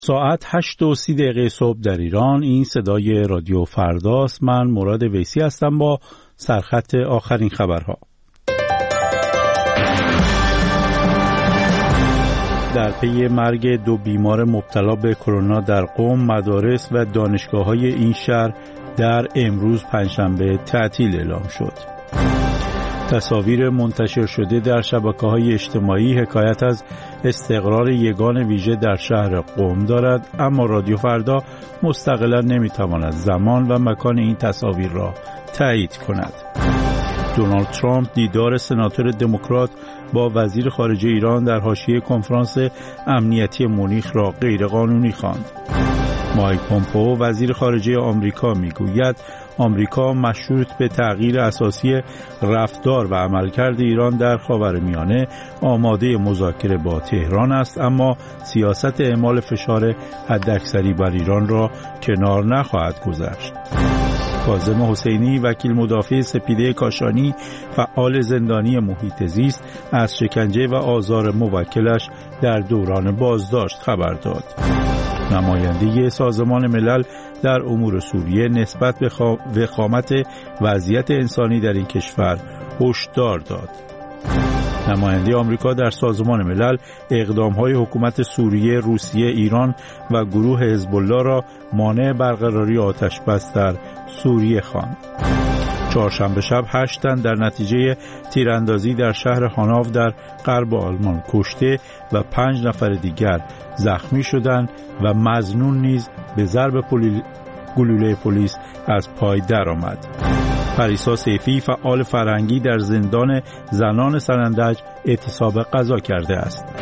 ساعت 8:30 صبح در ایران. این صدای رادیو فرداست. من مراد ویسی هستم با سرخط آخرین خبرها. در پی مرگ 2 بیمار مبتلا به کرونا در قم، مدارس و دانشگاه‌های این شهر در امروز پنجشنبه تعطیل اعلام شد. تصاویر منتشر شده در شبکه‌های اجتماعی حکایت از استقرار یگان ویژه در شهر قم دارد، اما رادیو فردا مستقلاً نمی‌تواند زمان و مکان این تصاویر را تایید کند. دونالد ترامپ دیدار سناتور دموکرات با وزیر خارجه ایران در حاشیه کنفرانس امنیتی مونیخ را غیرقانونی خواند. مایک پومپئو وزیر خارجه آمریکا میگوید آمریکا مشروط به تغییر اساسی رفتار و عملکرد ایران در خاورمیانه آماده مذاکره با تهران است، اما سیاست اعمال فشار حداکثری بر ایران را کنار نخواهد گذاشت. کاظم حسینی وکیل مدافع سپیده کاشانی فعال زندانی محیط زیست از شکنجه و آزار موکلش در دوران بازداشت خبر داد. نماینده سازمان ملل در امور سوریه نسبت به وخامت وضعیت انسانی در این کشور هشدار داد. نماینده آمریکا در سازمان ملل اقدام‌های حکومت سوریه، روسیه، ایران و گروه حزب الله را مانع برقراری آتش‌بس در سوریه خواند. چهارشنبه شب 8 تن در نتیجه تیراندازی در شهر هاناو در غرب آلمان کشته و 5 نفر دیگر زخمی شدند و مظنون نیز به ضرب گلوله پلیس از پای درآمد. پریسا سیفی فعال فرهنگی در زندان زنان سنندج اعتصاب غذا کرده است.